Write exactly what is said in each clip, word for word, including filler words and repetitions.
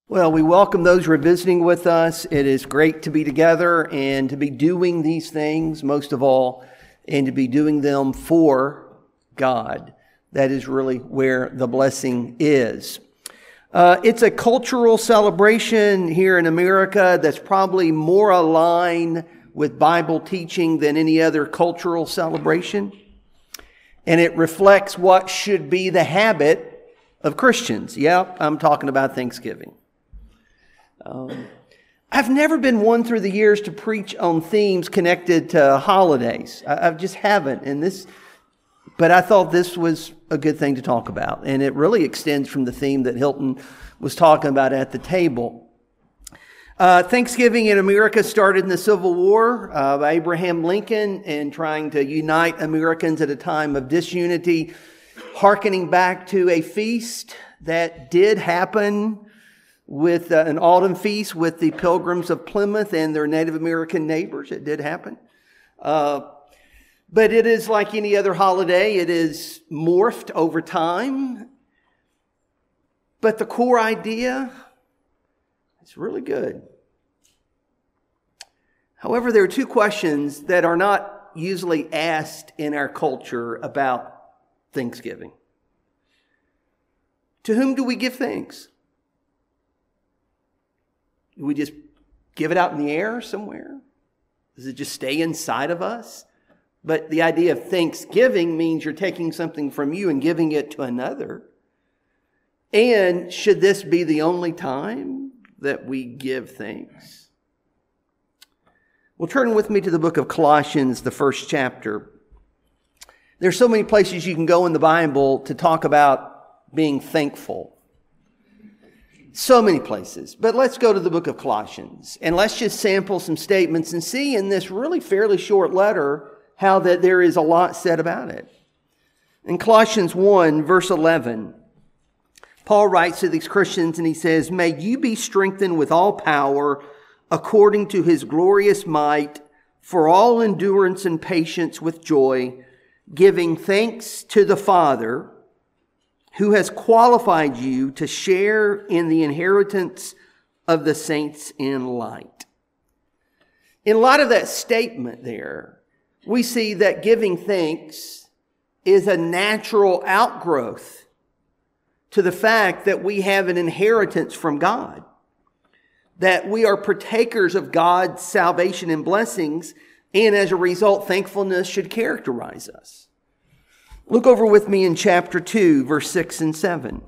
Well, we welcome those who are visiting with us. It is great to be together and to be doing these things, most of all, and to be doing them for God. That is really where the blessing is. Uh, it's a cultural celebration here in America that's probably more aligned with Bible teaching than any other cultural celebration. And it reflects what should be the habit of Christians. Yep, I'm talking about Thanksgiving. Um, I've never been one through the years to preach on themes connected to holidays. I, I just haven't. And this, but I thought this was a good thing to talk about. And it really extends from the theme that Hilton was talking about at the table. Uh, Thanksgiving in America started in the Civil War uh, by Abraham Lincoln and trying to unite Americans at a time of disunity, hearkening back to a feast that did happen with uh, an autumn feast with the Pilgrims of Plymouth and their Native American neighbors. It did happen. Uh, but it is like any other holiday. It is morphed over time. But the core idea is really good. However, there are two questions that are not usually asked in our culture about Thanksgiving. To whom do we give thanks? Do we just give it out in the air somewhere? Does it just stay inside of us? But the idea of thanksgiving means you're taking something from you and giving it to another. And should this be the only time that we give thanks? Well, turn with me to the book of Colossians, the first chapter. There's so many places you can go in the Bible to talk about being thankful. So many places. But let's go to the book of Colossians and let's just sample some statements and see in this really fairly short letter how that there is a lot said about it. In Colossians one, verse eleven, Paul writes to these Christians and he says, "May you be strengthened with all power according to his glorious might for all endurance and patience with joy, giving thanks to the Father who has qualified you to share in the inheritance of the saints in light." In light of that statement there, we see that giving thanks is a natural outgrowth to the fact that we have an inheritance from God, that we are partakers of God's salvation and blessings, and as a result, thankfulness should characterize us. Look over with me in chapter two, verse six and seven.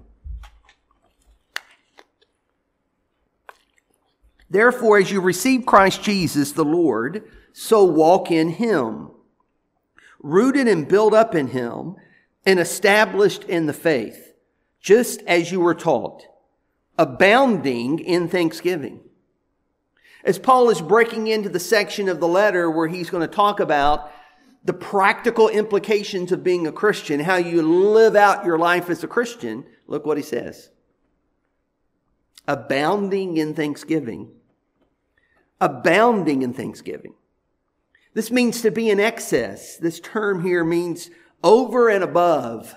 "Therefore, as you receive Christ Jesus the Lord, so walk in him, rooted and built up in him, and established in the faith, just as you were taught, abounding in thanksgiving." As Paul is breaking into the section of the letter where he's going to talk about the practical implications of being a Christian, how you live out your life as a Christian, look what he says. Abounding in thanksgiving. Abounding in thanksgiving. This means to be in excess. This term here means over and above.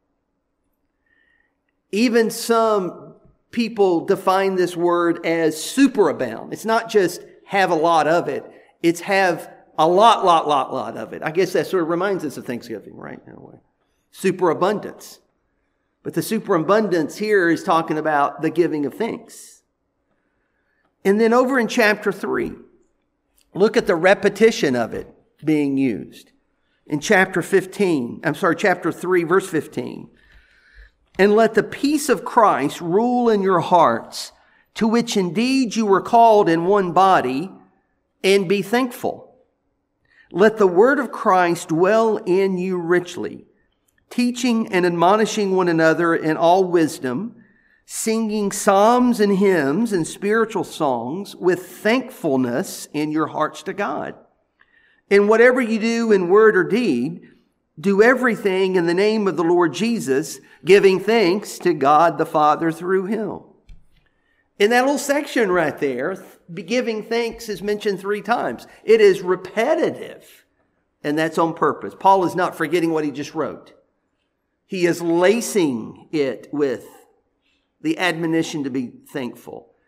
Even some people define this word as superabound. It's not just have a lot of it. It's have a lot, lot, lot, lot of it. I guess that sort of reminds us of Thanksgiving, right? In a way. Superabundance. But the superabundance here is talking about the giving of thanks. And then over in chapter three, look at the repetition of it being used. In chapter fifteen, I'm sorry, chapter three, verse fifteen. "And let the peace of Christ rule in your hearts, to which indeed you were called in one body, and be thankful. Let the word of Christ dwell in you richly, teaching and admonishing one another in all wisdom, singing psalms and hymns and spiritual songs with thankfulness in your hearts to God. And whatever you do in word or deed, do everything in the name of the Lord Jesus, giving thanks to God the Father through him." In that little section right there, giving thanks is mentioned three times. It is repetitive, and that's on purpose. Paul is not forgetting what he just wrote. He is lacing it with the admonition to be thankful.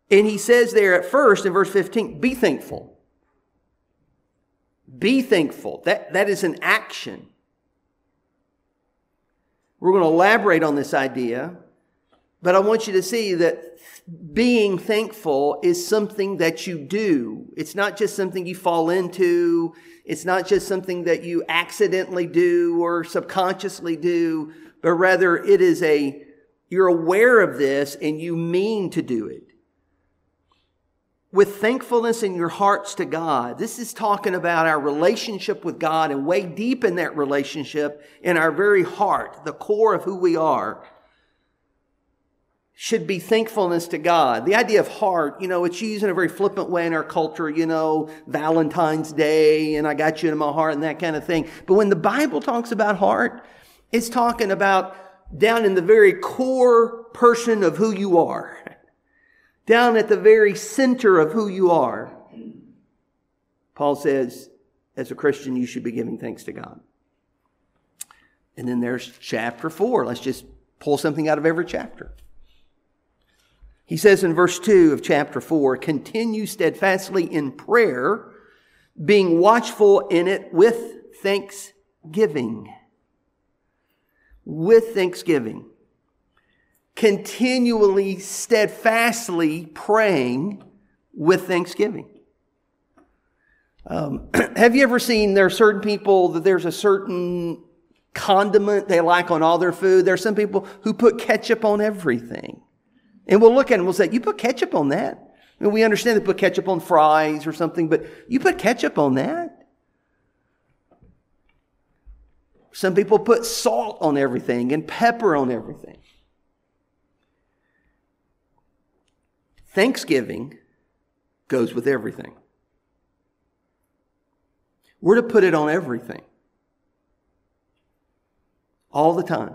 And he says there at first in verse fifteen, be thankful. Be thankful. That, that is an action. We're going to elaborate on this idea, but I want you to see that being thankful is something that you do. It's not just something you fall into. It's not just something that you accidentally do or subconsciously do, but rather it is a, you're aware of this and you mean to do it. With thankfulness in your hearts to God. This is talking about our relationship with God and way deep in that relationship in our very heart, the core of who we are, should be thankfulness to God. The idea of heart, you know, it's used in a very flippant way in our culture, you know, Valentine's Day and I got you in my heart and that kind of thing. But when the Bible talks about heart, it's talking about down in the very core person of who you are. Down at the very center of who you are. Paul says, as a Christian, you should be giving thanks to God. And then there's chapter four. Let's just pull something out of every chapter. He says in verse two of chapter four, continue steadfastly in prayer, being watchful in it with thanksgiving. With thanksgiving. Continually, steadfastly praying with thanksgiving. Um, have you ever seen there are certain people that there's a certain condiment they like on all their food? There are some people who put ketchup on everything. And we'll look at them and we'll say, you put ketchup on that? I mean, we understand they put ketchup on fries or something, but you put ketchup on that? Some people put salt on everything and pepper on everything. Thanksgiving goes with everything. We're to put it on everything. All the time.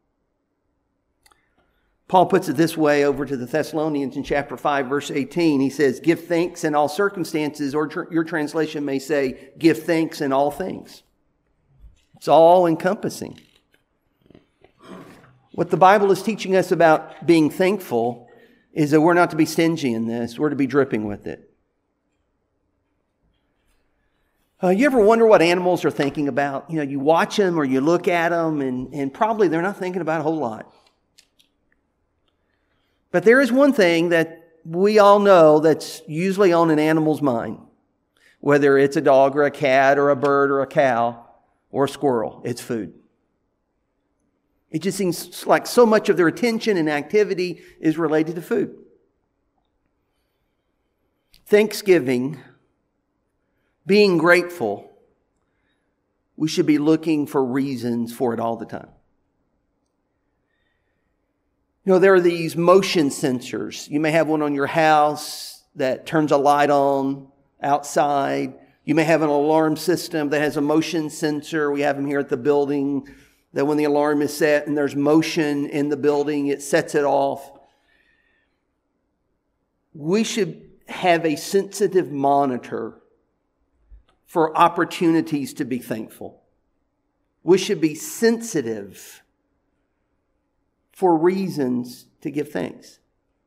Paul puts it this way over to the Thessalonians in chapter five, verse eighteen. He says, give thanks in all circumstances, or tr- your translation may say, give thanks in all things. It's all encompassing. What the Bible is teaching us about being thankful is that we're not to be stingy in this. We're to be dripping with it. Uh, you ever wonder what animals are thinking about? You know, you watch them or you look at them and, and probably they're not thinking about a whole lot. But there is one thing that we all know that's usually on an animal's mind. Whether it's a dog or a cat or a bird or a cow or a squirrel, it's food. It just seems like so much of their attention and activity is related to food. Thanksgiving, being grateful, we should be looking for reasons for it all the time. You know, there are these motion sensors. You may have one on your house that turns a light on outside. You may have an alarm system that has a motion sensor. We have them here at the building. That when the alarm is set and there's motion in the building, it sets it off. We should have a sensitive monitor for opportunities to be thankful. We should be sensitive for reasons to give thanks.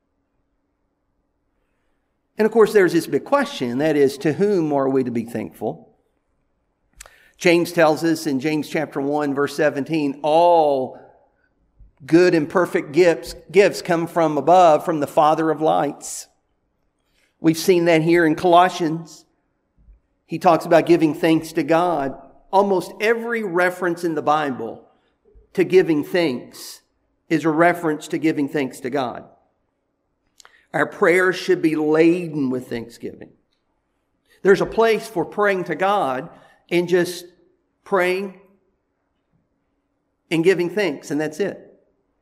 And of course, there's this big question, that is, to whom are we to be thankful? James tells us in James chapter one, verse seventeen, all good and perfect gifts, gifts come from above, from the Father of lights. We've seen that here in Colossians. He talks about giving thanks to God. Almost every reference in the Bible to giving thanks is a reference to giving thanks to God. Our prayers should be laden with thanksgiving. There's a place for praying to God and just praying and giving thanks, and that's it.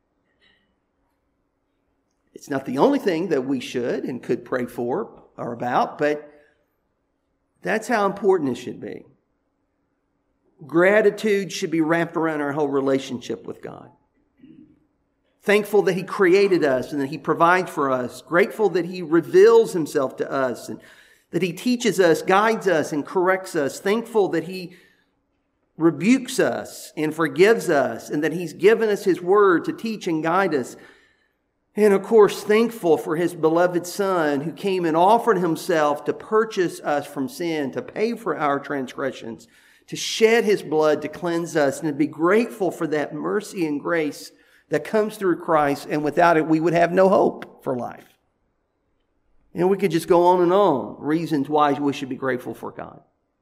It's not the only thing that we should and could pray for or about, but that's how important it should be. Gratitude should be wrapped around our whole relationship with God. Thankful that He created us and that He provides for us. Grateful that He reveals Himself to us and that He teaches us, guides us, and corrects us. Thankful that He rebukes us and forgives us and that He's given us His word to teach and guide us. And of course, thankful for his beloved Son who came and offered himself to purchase us from sin, to pay for our transgressions, to shed his blood to cleanse us, and to be grateful for that mercy and grace that comes through Christ. And without it, we would have no hope for life. And we could just go on and on, reasons why we should be grateful for God.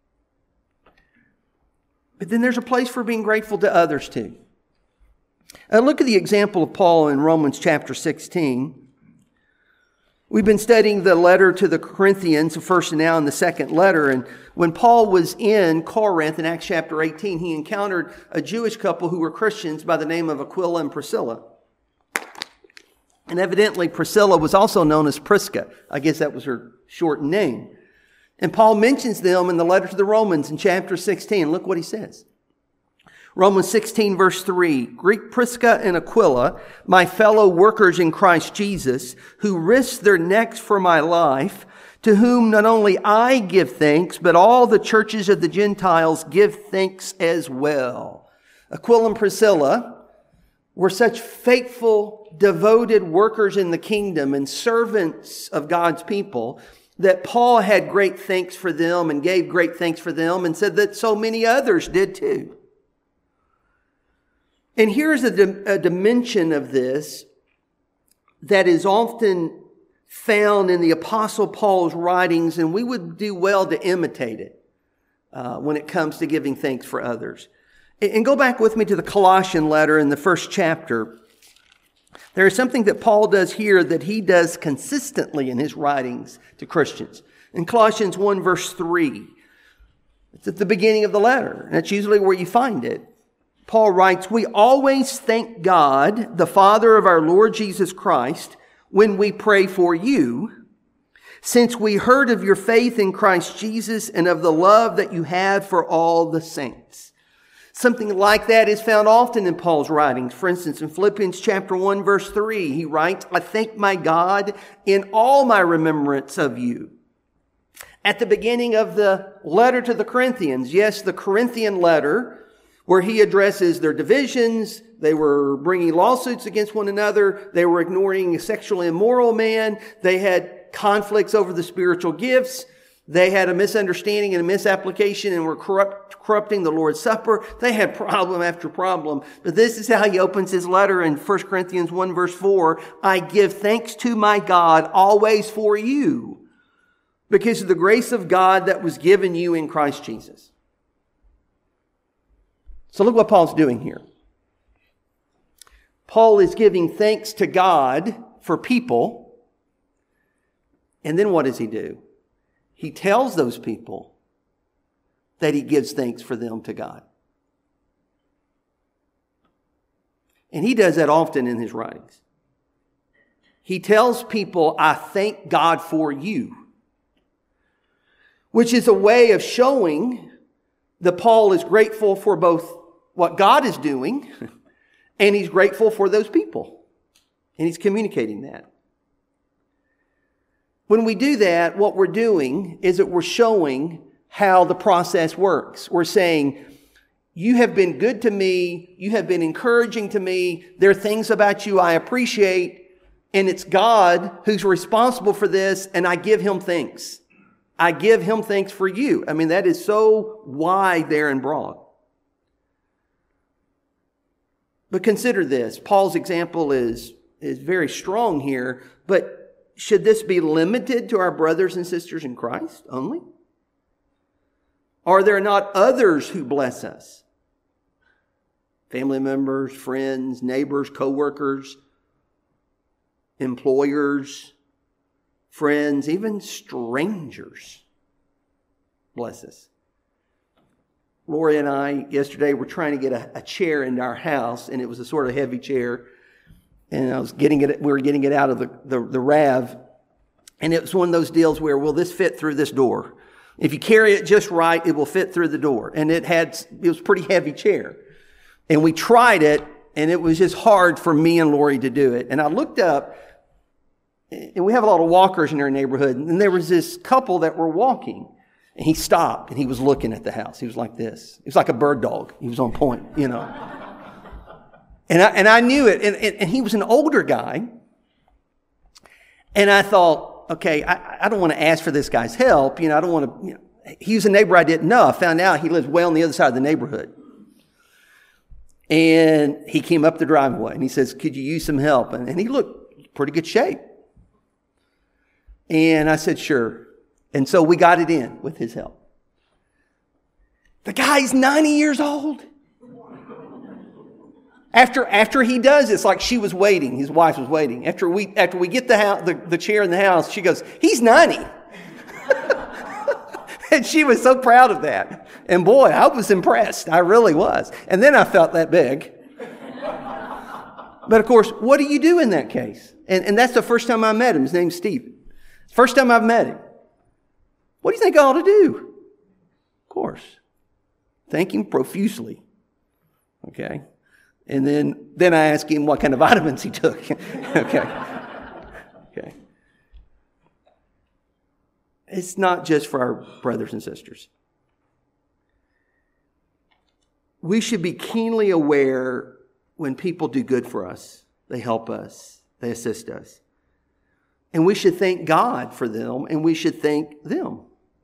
But then there's a place for being grateful to others too. Uh, look at the example of Paul in Romans chapter sixteen. We've been studying the letter to the Corinthians, the first and now in the second letter. And when Paul was in Corinth in Acts chapter eighteen, he encountered a Jewish couple who were Christians by the name of Aquila and Priscilla. And evidently Priscilla was also known as Prisca. I guess that was her short name. And Paul mentions them in the letter to the Romans in chapter sixteen. Look what he says. Romans sixteen verse three, Greet Prisca and Aquila, my fellow workers in Christ Jesus, who risked their necks for my life, to whom not only I give thanks, but all the churches of the Gentiles give thanks as well. Aquila and Priscilla were such faithful, devoted workers in the kingdom and servants of God's people that Paul had great thanks for them and gave great thanks for them and said that so many others did too. And here's a, a dimension of this that is often found in the Apostle Paul's writings, and we would do well to imitate it uh, when it comes to giving thanks for others. And go back with me to the Colossian letter in the first chapter. There is something that Paul does here that he does consistently in his writings to Christians. In Colossians one verse three, it's at the beginning of the letter, and that's usually where you find it. Paul writes, we always thank God, the Father of our Lord Jesus Christ, when we pray for you, since we heard of your faith in Christ Jesus and of the love that you have for all the saints. Something like that is found often in Paul's writings. For instance, in Philippians chapter one, verse three, he writes, I thank my God in all my remembrance of you. At the beginning of the letter to the Corinthians, yes, the Corinthian letter, where he addresses their divisions. They were bringing lawsuits against one another. They were ignoring a sexually immoral man. They had conflicts over the spiritual gifts. They had a misunderstanding and a misapplication and were corrupt, corrupting the Lord's Supper. They had problem after problem. But this is how he opens his letter in First Corinthians one verse four. I give thanks to my God always for you, because of the grace of God that was given you in Christ Jesus. So look what Paul's doing here. Paul is giving thanks to God for people. And then what does he do? He tells those people that he gives thanks for them to God. And he does that often in his writings. He tells people, I thank God for you, which is a way of showing that Paul is grateful for both what God is doing, and he's grateful for those people. And he's communicating that. When we do that, what we're doing is that we're showing how the process works. We're saying, you have been good to me. You have been encouraging to me. There are things about you I appreciate, and it's God who's responsible for this, and I give him thanks. I give him thanks for you. I mean, that is so wide there and broad. But consider this. Paul's example is, is very strong here, but should this be limited to our brothers and sisters in Christ only? Are there not others who bless us? Family members, friends, neighbors, co-workers, employers, friends, even strangers bless us. Lori and I yesterday were trying to get a, a chair into our house, and it was a sort of heavy chair. And I was getting it, we were getting it out of the, the, the R A V. And it was one of those deals where, will this fit through this door? If you carry it just right, it will fit through the door. And it had, it was a pretty heavy chair. And we tried it, and it was just hard for me and Lori to do it. And I looked up, and we have a lot of walkers in our neighborhood, and there was this couple that were walking. And he stopped, and he was looking at the house. He was like this. He was like a bird dog. He was on point, you know. and, I, and I knew it. And, and, and he was an older guy. And I thought, okay, I, I don't want to ask for this guy's help. You know, I don't want to, you know, he was a neighbor I didn't know. I found out he lives way on the other side of the neighborhood. And he came up the driveway and he says, could you use some help? And, and he looked pretty good shape. And I said, sure. And so we got it in with his help. The guy's ninety years old. After, after he does, it's like she was waiting. His wife was waiting. After we, after we get the, house, the, the chair in the house, she goes, he's ninety. And she was so proud of that. And boy, I was impressed. I really was. And then I felt that big. But of course, what do you do in that case? And, and that's the first time I met him. His name's Stephen. First time I've met him. What do you think I ought to do? Of course. Thank him profusely. Okay. And then, then I asked him what kind of vitamins he took. Okay. Okay. It's not just for our brothers and sisters. We should be keenly aware when people do good for us. They help us. They assist us. And we should thank God for them, and we should thank them.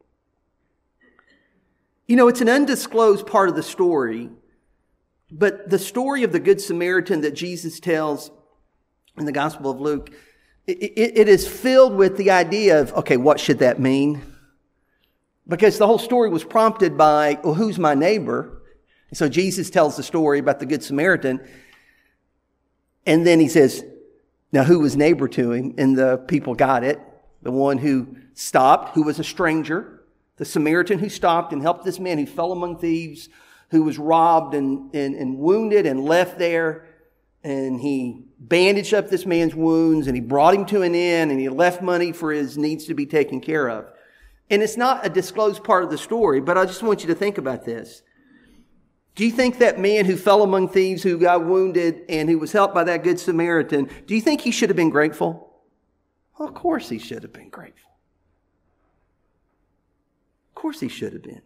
You know, it's an undisclosed part of the story, but the story of the Good Samaritan that Jesus tells in the Gospel of Luke, it, it, it is filled with the idea of, okay, what should that mean? Because the whole story was prompted by, well, who's my neighbor? And so Jesus tells the story about the Good Samaritan. And then he says, now who was neighbor to him? And the people got it. The one who stopped, who was a stranger. The Samaritan who stopped and helped this man who fell among thieves, who was robbed and, and, and wounded and left there. And he bandaged up this man's wounds and he brought him to an inn and he left money for his needs to be taken care of. And it's not a disclosed part of the story, but I just want you to think about this. Do you think that man who fell among thieves, who got wounded and who was helped by that Good Samaritan, do you think he should have been grateful? Well, of course he should have been grateful. Of course he should have been.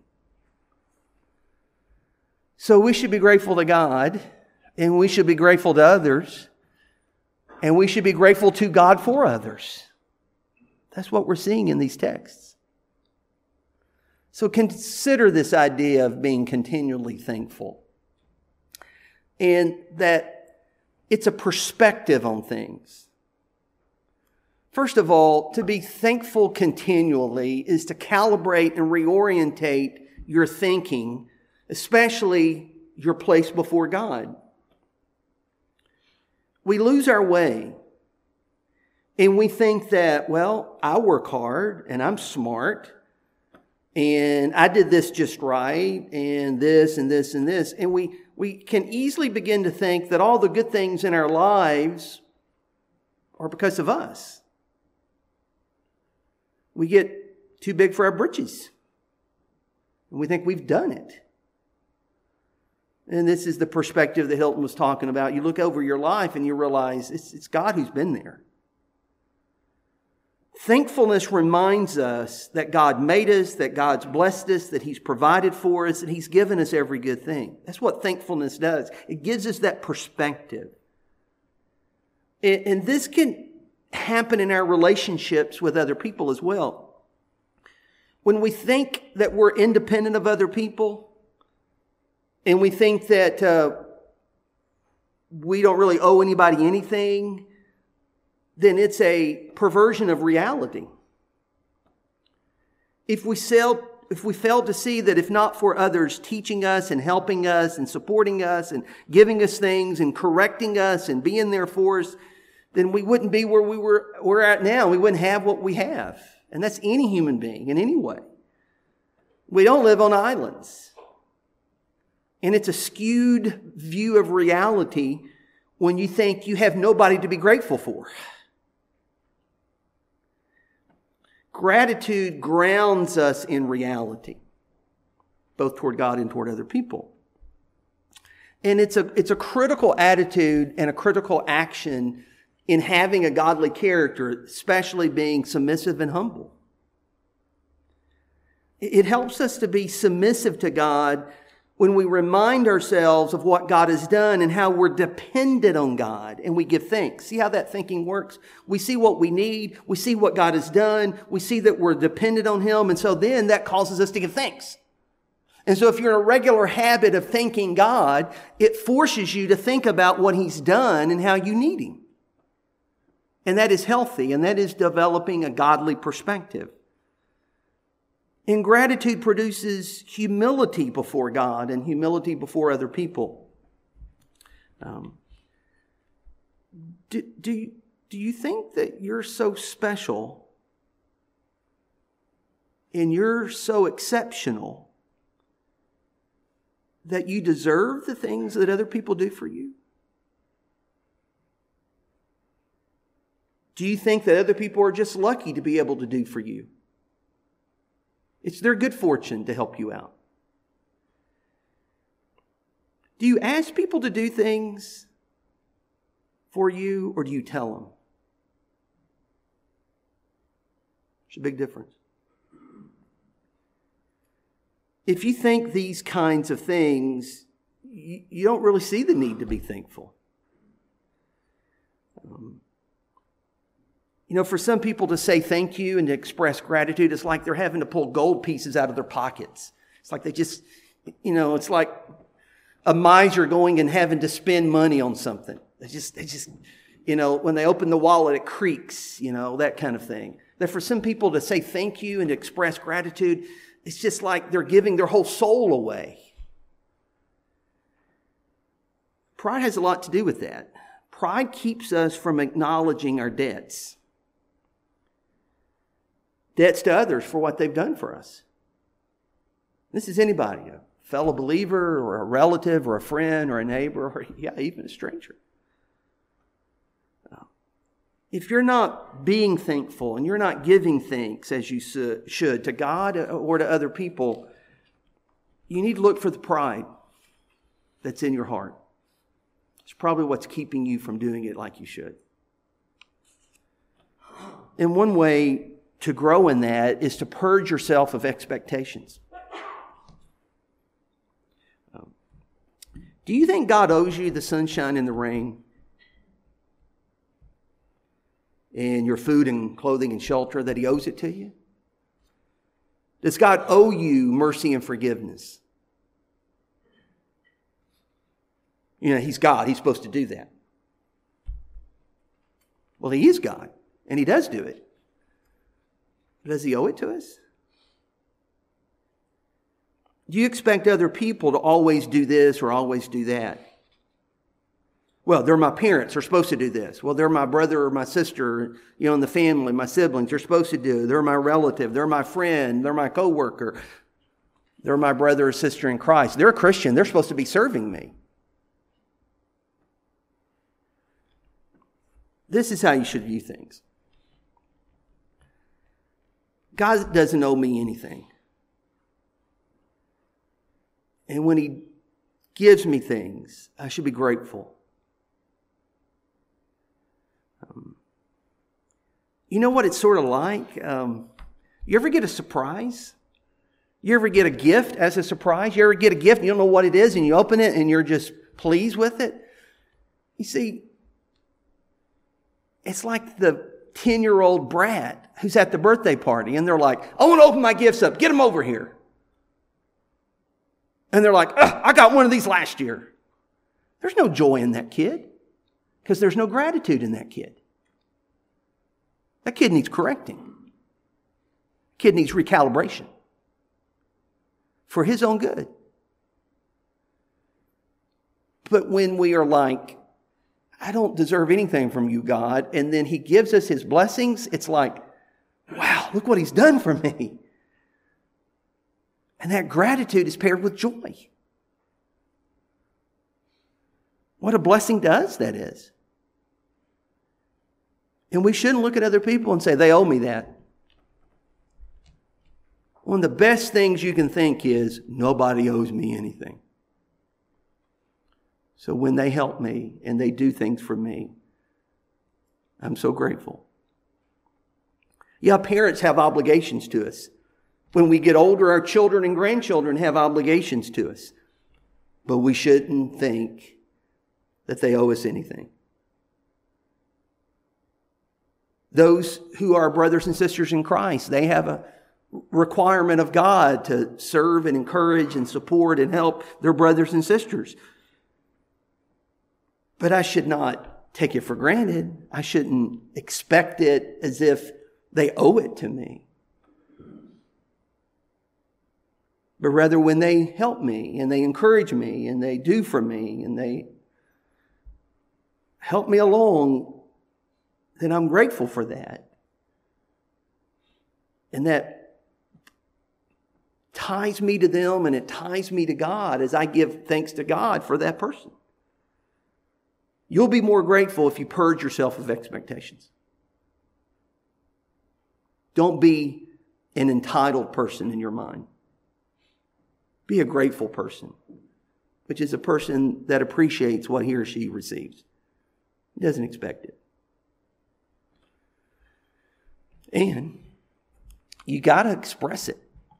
So we should be grateful to God, and we should be grateful to others, and we should be grateful to God for others. That's what we're seeing in these texts. So consider this idea of being continually thankful, and that it's a perspective on things. First of all, to be thankful continually is to calibrate and reorientate your thinking, especially your place before God. We lose our way and we think that, well, I work hard and I'm smart and I did this just right and this and this and this. And we, we can easily begin to think that all the good things in our lives are because of us. We get too big for our britches. And we think we've done it. And this is the perspective that Hilton was talking about. You look over your life and you realize it's, it's God who's been there. Thankfulness reminds us that God made us, that God's blessed us, that He's provided for us, that He's given us every good thing. That's what thankfulness does. It gives us that perspective. And, and this can happen in our relationships with other people as well. When we think that we're independent of other people, and we think that uh, we don't really owe anybody anything, then it's a perversion of reality. If we fail, if we fail to see that if not for others teaching us and helping us and supporting us and giving us things and correcting us and being there for us, then we wouldn't be where we were, we're at now. We wouldn't have what we have. And that's any human being in any way. We don't live on islands. And it's a skewed view of reality when you think you have nobody to be grateful for. Gratitude grounds us in reality, both toward God and toward other people. And it's a, it's a critical attitude and a critical action in having a godly character, especially being submissive and humble. It helps us to be submissive to God when we remind ourselves of what God has done and how we're dependent on God and we give thanks. See how that thinking works? We see what we need. We see what God has done. We see that we're dependent on Him. And so then that causes us to give thanks. And so if you're in a regular habit of thanking God, it forces you to think about what He's done and how you need Him. And that is healthy, and that is developing a godly perspective. And gratitude produces humility before God and humility before other people. Um, do, do, you, do you think that you're so special and you're so exceptional that you deserve the things that other people do for you? Do you think that other people are just lucky to be able to do for you? It's their good fortune to help you out. Do you ask people to do things for you, or do you tell them? There's a big difference. If you think these kinds of things, you, you don't really see the need to be thankful. Um, You know, for some people to say thank you and to express gratitude, it's like they're having to pull gold pieces out of their pockets. It's like they just, you know, it's like a miser going and having to spend money on something. They just, they just, you know, when they open the wallet, it creaks, you know, that kind of thing. That for some people to say thank you and to express gratitude, it's just like they're giving their whole soul away. Pride has a lot to do with that. Pride keeps us from acknowledging our debts. Debts to others for what they've done for us. This is anybody, a fellow believer or a relative or a friend or a neighbor or yeah, even a stranger. If you're not being thankful and you're not giving thanks as you should to God or to other people, you need to look for the pride that's in your heart. It's probably what's keeping you from doing it like you should. And one way to grow in that is to purge yourself of expectations. Um, do you think God owes you the sunshine and the rain? And your food and clothing and shelter, that He owes it to you? Does God owe you mercy and forgiveness? You know, He's God. He's supposed to do that. Well, He is God, and He does do it. Does He owe it to us? Do you expect other people to always do this or always do that? Well, they're my parents. They're supposed to do this. Well, they're my brother or my sister, you know, in the family, my siblings. They're supposed to do. They're my relative. They're my friend. They're my coworker. They're my brother or sister in Christ. They're a Christian. They're supposed to be serving me. This is how you should view things. God doesn't owe me anything. And when He gives me things, I should be grateful. Um, you know what it's sort of like? Um, you ever get a surprise? You ever get a gift as a surprise? You ever get a gift and you don't know what it is and you open it and you're just pleased with it? You see, it's like the ten-year-old brat who's at the birthday party and they're like, I want to open my gifts up. Get them over here. And they're like, I got one of these last year. There's no joy in that kid because there's no gratitude in that kid. That kid needs correcting. Kid needs recalibration for his own good. But when we are like, I don't deserve anything from you, God, and then He gives us His blessings, it's like, wow, look what He's done for me. And that gratitude is paired with joy. What a blessing to us that is. And we shouldn't look at other people and say, they owe me that. One of the best things you can think is, nobody owes me anything. So when they help me and they do things for me, I'm so grateful. Yeah, parents have obligations to us. When we get older, our children and grandchildren have obligations to us. But we shouldn't think that they owe us anything. Those who are brothers and sisters in Christ, they have a requirement of God to serve and encourage and support and help their brothers and sisters. But I should not take it for granted. I shouldn't expect it as if they owe it to me. But rather when they help me and they encourage me and they do for me and they help me along, then I'm grateful for that. And that ties me to them and it ties me to God as I give thanks to God for that person. You'll be more grateful if you purge yourself of expectations. Don't be an entitled person in your mind. Be a grateful person, which is a person that appreciates what he or she receives. He doesn't expect it. And you got to express it.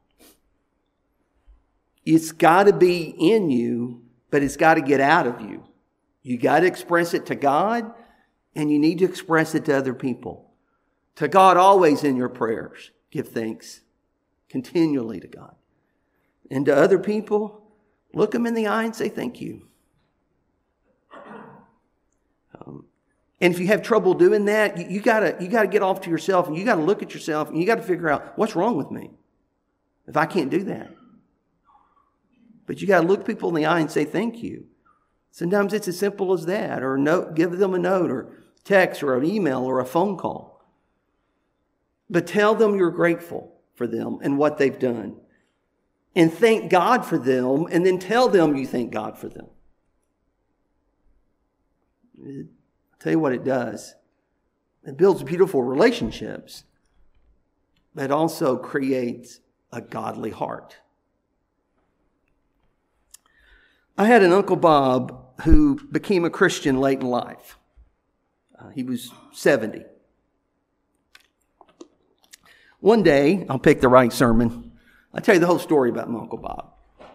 It's got to be in you, but it's got to get out of you. You got to express it to God, and you need to express it to other people. To God, always in your prayers, give thanks continually to God. And to other people, look them in the eye and say thank you. Um, and if you have trouble doing that, you, you gotta you gotta get off to yourself and you gotta look at yourself and you gotta figure out what's wrong with me if I can't do that. But you gotta look people in the eye and say thank you. Sometimes it's as simple as that, or note, give them a note, or text, or an email, or a phone call. But tell them you're grateful for them and what they've done. And thank God for them, and then tell them you thank God for them. I'll tell you what it does. It builds beautiful relationships, but it also creates a godly heart. I had an Uncle Bob who became a Christian late in life. Uh, he was seventy. One day, I'll pick the right sermon. I'll tell you the whole story about my Uncle Bob.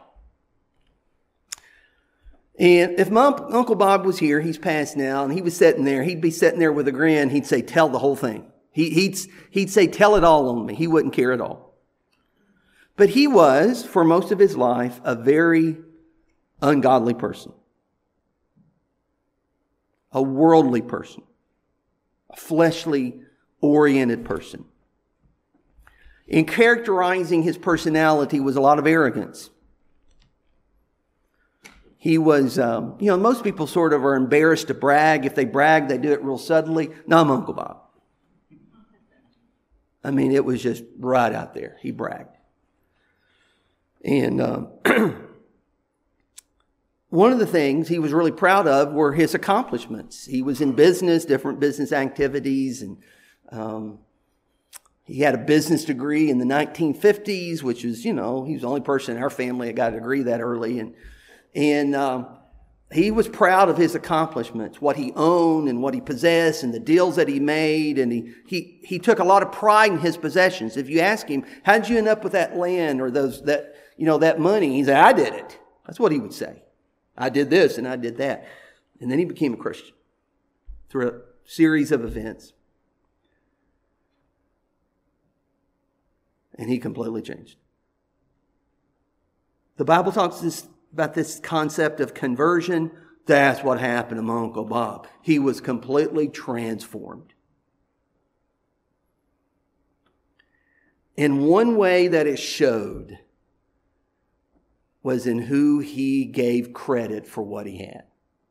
And if my Uncle Bob was here, he's passed now, and he was sitting there, he'd be sitting there with a grin. He'd say, tell the whole thing. He, he'd, he'd say, tell it all on me. He wouldn't care at all. But he was, for most of his life, a very ungodly person. A worldly person. A fleshly oriented person. And characterizing his personality was a lot of arrogance. He was, um, you know, most people sort of are embarrassed to brag. If they brag, they do it real suddenly. No, I'm Uncle Bob. I mean, it was just right out there. He bragged. And um, one of the things he was really proud of were his accomplishments. He was in business, different business activities, and um, he had a business degree in the nineteen fifties, which was, you know, he was the only person in our family that got a degree that early. And and um, he was proud of his accomplishments, what he owned and what he possessed and the deals that he made. And he, he, he took a lot of pride in his possessions. If you ask him, how did you end up with that land or those that, you know, that money? He said, I did it. That's what he would say. I did this and I did that. And then he became a Christian through a series of events. And he completely changed. The Bible talks this, about this concept of conversion. That's what happened to my Uncle Bob. He was completely transformed. And one way that it showed was in who he gave credit for what he had.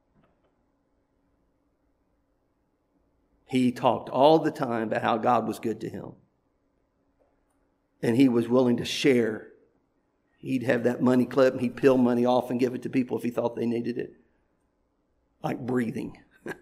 He talked all the time about how God was good to him. And he was willing to share. He'd have that money clip and he'd peel money off and give it to people if he thought they needed it. Like breathing.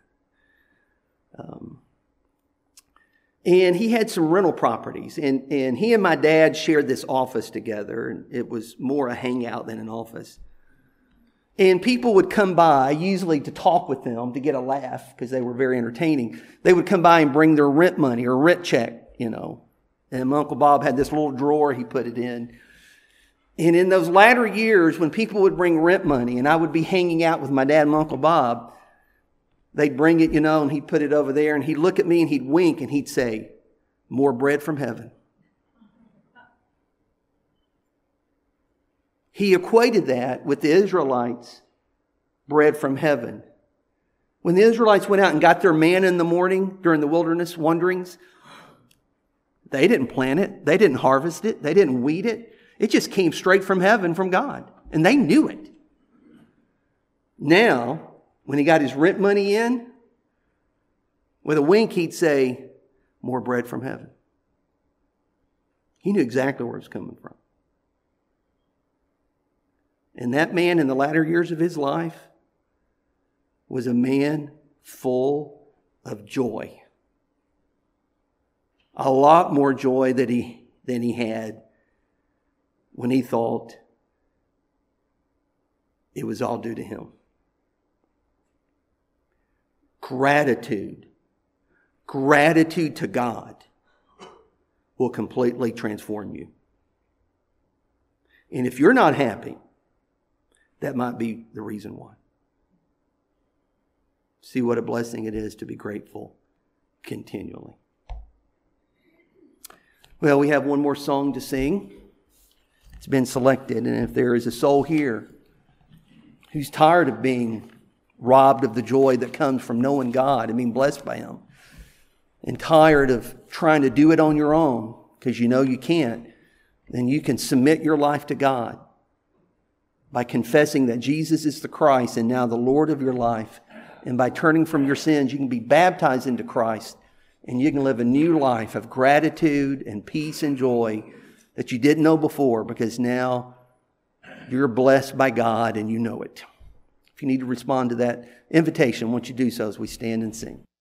um, and he had some rental properties. And, and he and my dad shared this office together. And it was more a hangout than an office. And people would come by, usually to talk with them, to get a laugh, because they were very entertaining. They would come by and bring their rent money or rent check, you know. And my Uncle Bob had this little drawer he put it in. And in those latter years, when people would bring rent money and I would be hanging out with my dad and Uncle Bob, they'd bring it, you know, and he'd put it over there and he'd look at me and he'd wink and he'd say, "More bread from heaven." He equated that with the Israelites, bread from heaven. When the Israelites went out and got their manna in the morning during the wilderness wanderings, they didn't plant it. They didn't harvest it. They didn't weed it. It just came straight from heaven, from God. And they knew it. Now, when he got his rent money in, with a wink, he'd say, "More bread from heaven." He knew exactly where it was coming from. And that man in the latter years of his life was a man full of joy. A lot more joy that he, than he had when he thought it was all due to him. Gratitude, gratitude to God will completely transform you. And if you're not happy, that might be the reason why. See what a blessing it is to be grateful continually. Well, we have one more song to sing. It's been selected, and if there is a soul here who's tired of being robbed of the joy that comes from knowing God and being blessed by Him, and tired of trying to do it on your own because you know you can't, then you can submit your life to God by confessing that Jesus is the Christ and now the Lord of your life. And by turning from your sins, you can be baptized into Christ and you can live a new life of gratitude and peace and joy that you didn't know before, because now you're blessed by God and you know it. If you need to respond to that invitation, won't you do so as we stand and sing?